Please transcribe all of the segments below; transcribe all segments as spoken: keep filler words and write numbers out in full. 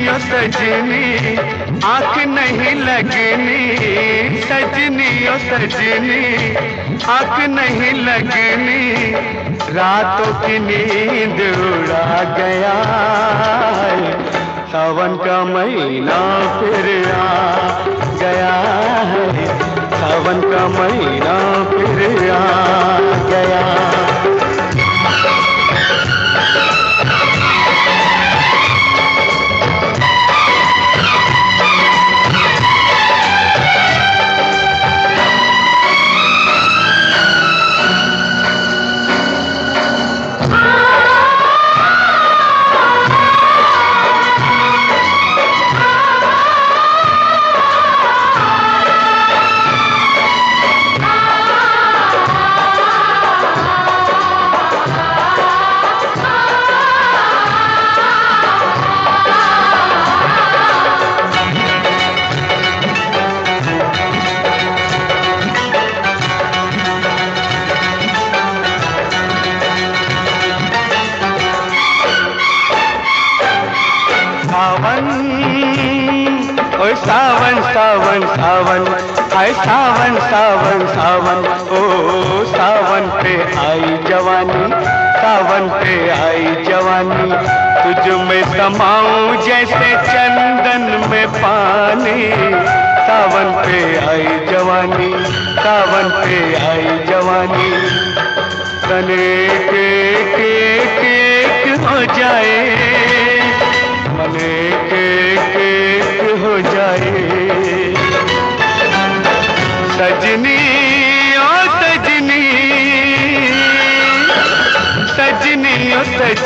ओ सजनी आँख नहीं लगनी, सजनी ओ सजनी आँख नहीं लगनी, रातों की नींद उड़ा गया है, सावन का महीना फिर आ गया है, सावन का महीना फिर आ गया। सावन ओए सावन सावन सावन हाय सावन सावन सावन ओ सावन पे आई जवानी, सावन पे आई जवानी, तुझ में समाऊं जैसे चंदन में पानी, सावन पे आई जवानी, सावन पे आई जवानी, तने के के के हो जाए, मने के के हो जाए, सजनी ओ सजनी, सजनी ओ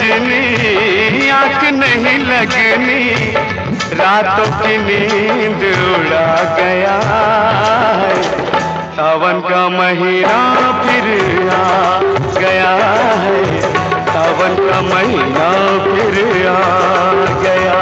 सजनी आँख नहीं लगनी, रातों की नींद उड़ा गया है, सावन का महीना फिर आ गया है, सावन का महीना फिर आ गया।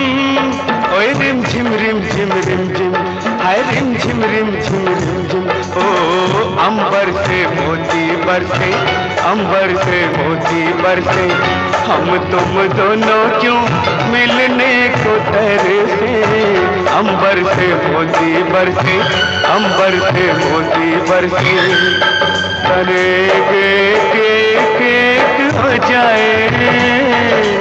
रिम झिम रिम झिम हाय रिम झिम रिम झिम रिम झिम ओ अंबर से मोती बरसे, अंबर से मोती बरसे, हम तुम दोनों क्यों मिलने को तरसे। अंबर से मोती बरसे, अंबर से मोती बरसे, तने के, के, के हो जाए